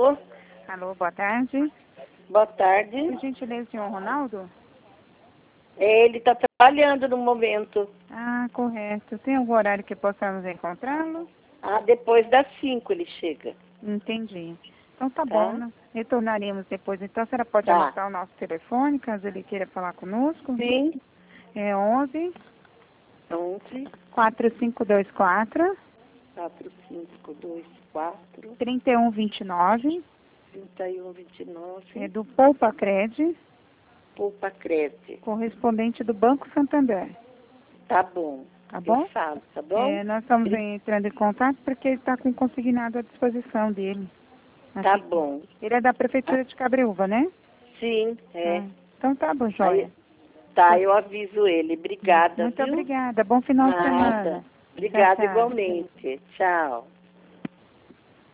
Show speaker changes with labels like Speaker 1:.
Speaker 1: Alô?
Speaker 2: Alô, boa tarde.
Speaker 1: Boa tarde.
Speaker 2: Por gentileza, senhor Ronaldo?
Speaker 1: Ele está trabalhando no momento.
Speaker 2: Ah, correto. Tem algum horário que possamos encontrá-lo?
Speaker 1: Depois das 5 ele chega.
Speaker 2: Entendi. Então tá
Speaker 1: Tá?
Speaker 2: bom, né? Retornaremos depois. Então a senhora pode
Speaker 1: Tá.
Speaker 2: anotar o nosso telefone, caso ele queira falar conosco?
Speaker 1: Sim.
Speaker 2: É 11
Speaker 1: 11
Speaker 2: 4524
Speaker 1: 4524
Speaker 2: 3129.
Speaker 1: 3129.
Speaker 2: É do Poupa Cred,
Speaker 1: Poupa Crédito.
Speaker 2: correspondente do Banco Santander.
Speaker 1: Tá bom.
Speaker 2: Tá bom?
Speaker 1: Eu falo, tá bom?
Speaker 2: Nós estamos entrando em contato porque ele está com o consignado à disposição dele.
Speaker 1: Tá bom.
Speaker 2: Ele é da Prefeitura de Cabreúva, né?
Speaker 1: Sim, é.
Speaker 2: Então tá bom, joia.
Speaker 1: Tá, eu aviso ele. Obrigada,
Speaker 2: Muito
Speaker 1: viu?
Speaker 2: obrigada. Bom final de
Speaker 1: Nada.
Speaker 2: semana.
Speaker 1: Obrigada
Speaker 2: Tchau, tchau.
Speaker 1: igualmente. Tchau.